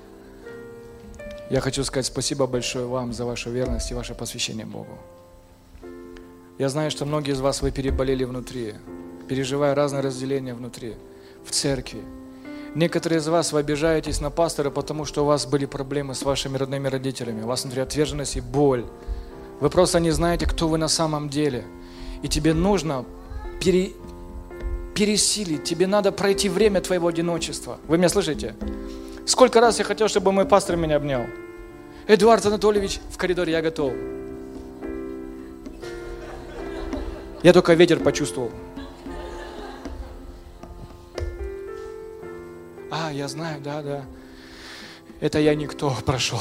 Я хочу сказать спасибо большое вам за вашу верность и ваше посвящение Богу. Я знаю, что многие из вас вы переболели внутри, переживая разные разделения внутри, в церкви. Некоторые из вас вы обижаетесь на пастора, потому что у вас были проблемы с вашими родными родителями, у вас внутри отверженность и боль. Вы просто не знаете, кто вы на самом деле. И тебе нужно пересилить, тебе надо пройти время твоего одиночества. Вы меня слышите? Сколько раз я хотел, чтобы мой пастор меня обнял. Эдуард Анатольевич, в коридоре я готов. Я только ветер почувствовал. А, я знаю, да. Это я никто прошел.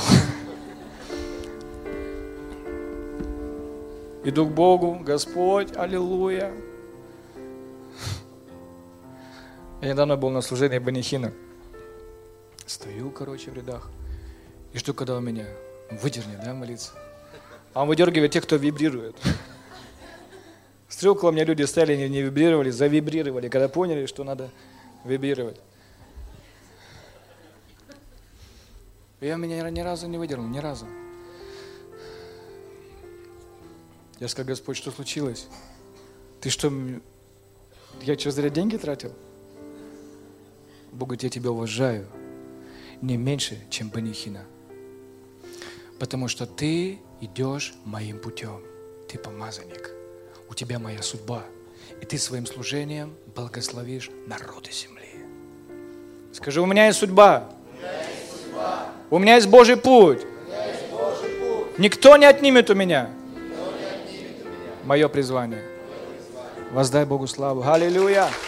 Иду к Богу, Господь, аллилуйя. Я недавно был на служении Банихина. Стою, короче, в рядах. И что, когда у меня выдернет, да, молиться? А он выдергивает тех, кто вибрирует. Смотрю, около меня люди стояли, не вибрировали, завибрировали, когда поняли, что надо вибрировать. Я меня ни разу не выдернул, ни разу. Я сказал: Господь, что случилось? Ты что, я что, зря деньги тратил? Бог говорит: я тебя уважаю не меньше, чем панихина. Потому что ты идешь моим путем. Ты помазанник. У тебя моя судьба. И ты своим служением благословишь народы земли. Скажи: у меня есть судьба. У меня есть Божий путь. Никто не отнимет у меня мое призвание. Воздай Богу славу. Аллилуйя.